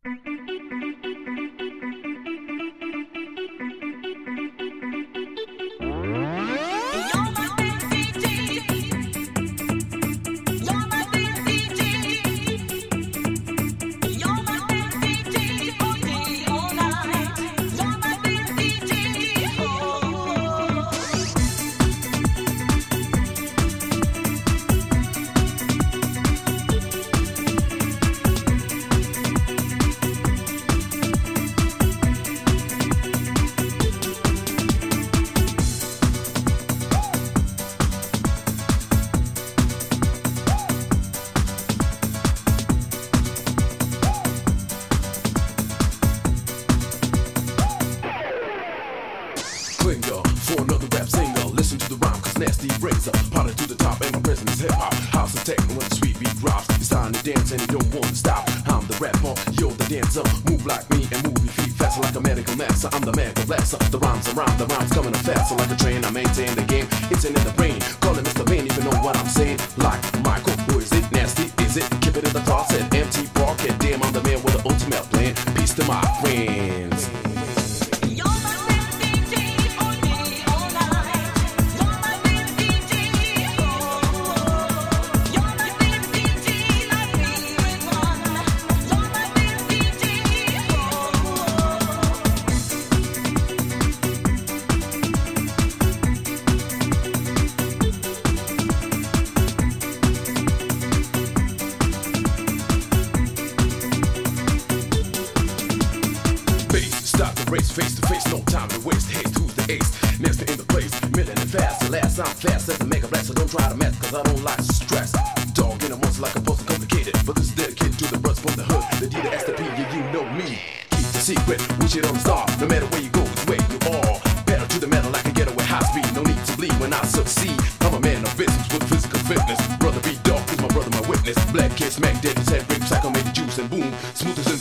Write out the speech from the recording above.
Clinger for another rap singer. Listen to the rhyme, cause nasty razor. Party to the top, and my presence is hip hop. House and techno when the sweet beat drops. It's time to dance and you don't want to stop. I'm the rapper, you're the dancer. Move like me and move your feet faster like a medical master. I'm the medical blaster. The rhymes around, the rhymes coming up faster like a train. I maintain the game, it's in the brain. Call it Mr. Bean, even know what I'm saying. Like Michael, who is it? Nasty, is it? Keep it in the closet, empty pocket. Damn, I'm the man with the ultimate plan. Peace to my friends. Stop the race, face to face, no time to waste. Hey, who's the ace? Next in the place, million and fast. The last I'm fast as a mega blast, so don't try to mess, cause I don't like stress. Dog in a monster like a puzzle complicated, but this is dedicated to the brothers from the hood. The D, the S, the P, yeah, you know me. Keep the secret, wish it don't stop. No matter where you go, it's where you are. Pedal to the metal like a getaway high speed. No need to bleed when I succeed. I'm a man of business with physical fitness. Brother B Dog is my brother, my witness. Black kiss, smack dead, his head, rape, psycho, made the juice, and boom. Smooth as